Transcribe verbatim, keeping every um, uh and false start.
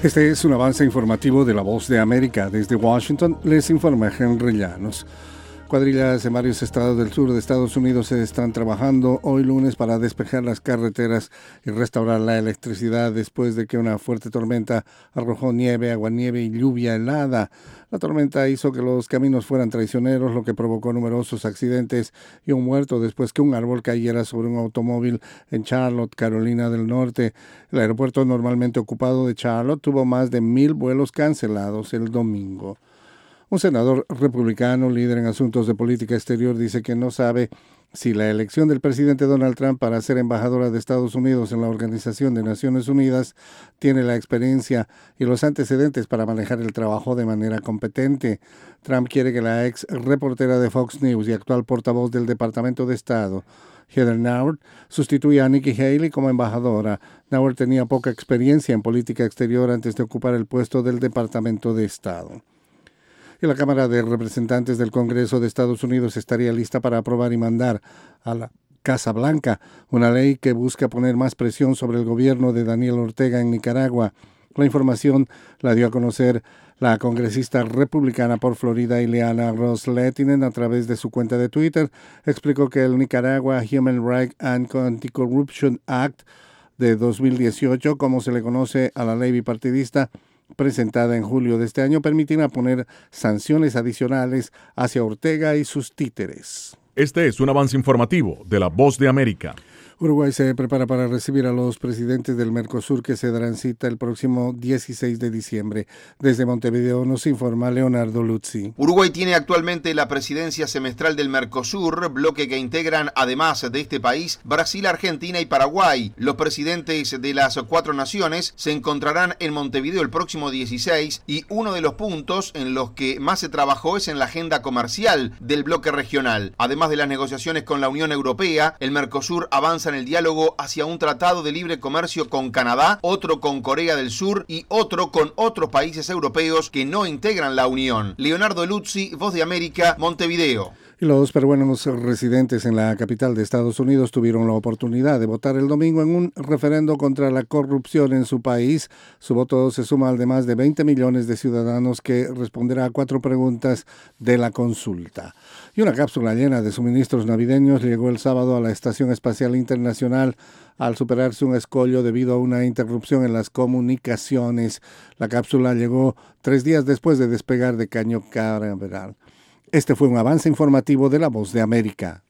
Este es un avance informativo de La Voz de América. Desde Washington les informa Henry Llanos. Cuadrillas en varios estados del sur de Estados Unidos se están trabajando hoy lunes para despejar las carreteras y restaurar la electricidad después de que una fuerte tormenta arrojó nieve, aguanieve y lluvia helada. La tormenta hizo que los caminos fueran traicioneros, lo que provocó numerosos accidentes y un muerto después que un árbol cayera sobre un automóvil en Charlotte, Carolina del Norte. El aeropuerto normalmente ocupado de Charlotte tuvo más de mil vuelos cancelados el domingo. Un senador republicano, líder en asuntos de política exterior, dice que no sabe si la elección del presidente Donald Trump para ser embajadora de Estados Unidos en la Organización de Naciones Unidas tiene la experiencia y los antecedentes para manejar el trabajo de manera competente. Trump quiere que la ex reportera de Fox News y actual portavoz del Departamento de Estado, Heather Nauert, sustituya a Nikki Haley como embajadora. Nauert tenía poca experiencia en política exterior antes de ocupar el puesto del Departamento de Estado. Y la Cámara de Representantes del Congreso de Estados Unidos estaría lista para aprobar y mandar a la Casa Blanca una ley que busca poner más presión sobre el gobierno de Daniel Ortega en Nicaragua. La información la dio a conocer la congresista republicana por Florida, Ileana Ros-Lehtinen, a través de su cuenta de Twitter. Explicó que el Nicaragua Human Rights and Anti-Corruption Act de dos mil dieciocho, como se le conoce a la ley bipartidista, presentada en julio de este año, permitirá poner sanciones adicionales hacia Ortega y sus títeres. Este es un avance informativo de La Voz de América. Uruguay se prepara para recibir a los presidentes del Mercosur que se darán cita el próximo dieciséis de diciembre. Desde Montevideo nos informa Leonardo Luzzi. Uruguay tiene actualmente la presidencia semestral del Mercosur, bloque que integran, además de este país, Brasil, Argentina y Paraguay. Los presidentes de las cuatro naciones se encontrarán en Montevideo el próximo dieciséis y uno de los puntos en los que más se trabajó es en la agenda comercial del bloque regional. Además de las negociaciones con la Unión Europea, el Mercosur avanza en el diálogo hacia un tratado de libre comercio con Canadá, otro con Corea del Sur y otro con otros países europeos que no integran la Unión. Leonardo Luzzi, Voz de América, Montevideo. Y los peruanos residentes en la capital de Estados Unidos tuvieron la oportunidad de votar el domingo en un referendo contra la corrupción en su país. Su voto se suma al de más de veinte millones de ciudadanos que responderá a cuatro preguntas de la consulta. Y una cápsula llena de suministros navideños llegó el sábado a la Estación Espacial Internacional al superarse un escollo debido a una interrupción en las comunicaciones. La cápsula llegó tres días después de despegar de Caño Canaveral. Este fue un avance informativo de La Voz de América.